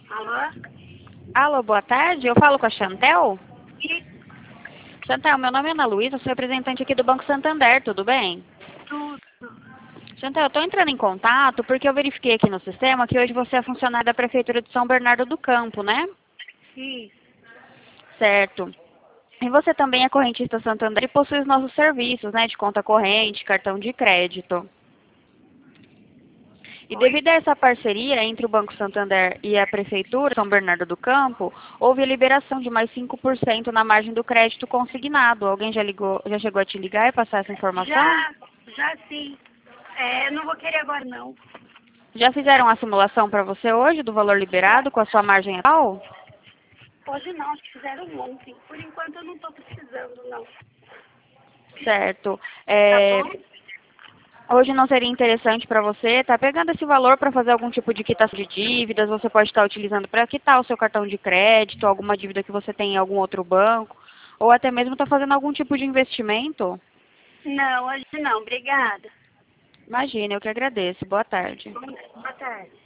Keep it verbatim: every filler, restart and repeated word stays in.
Alô? Alô, boa tarde. Eu falo com a Chantel? E Chantel, meu nome é Ana Luísa, sou representante aqui do Banco Santander, tudo bem? tudo. Chantel, eu estou entrando em contato porque eu verifiquei aqui no sistema que hoje você é funcionária da Prefeitura de São Bernardo do Campo, né? Isso. Certo. E você também é correntista Santander e possui os nossos serviços, né, de conta corrente, cartão de crédito. E Oi? devido a essa parceria entre o Banco Santander e a Prefeitura de São Bernardo do Campo, houve a liberação de mais cinco por cento na margem do crédito consignado. Alguém já ligou, já chegou a te ligar e passar essa informação? Já, já sim. É, não vou querer agora não. Já fizeram a simulação para você hoje do valor Já. liberado com a sua margem atual? Hoje não, acho que fizeram ontem. Por enquanto eu não estou precisando, não. Certo. Tá É, bom? hoje não seria interessante para você estar pegando esse valor para fazer algum tipo de quitação de dívidas? Você pode estar utilizando para quitar o seu cartão de crédito, alguma dívida que você tem em algum outro banco, ou até mesmo estar fazendo algum tipo de investimento? Não, hoje não. Obrigada. Imagina, eu que agradeço. Boa tarde. Boa tarde.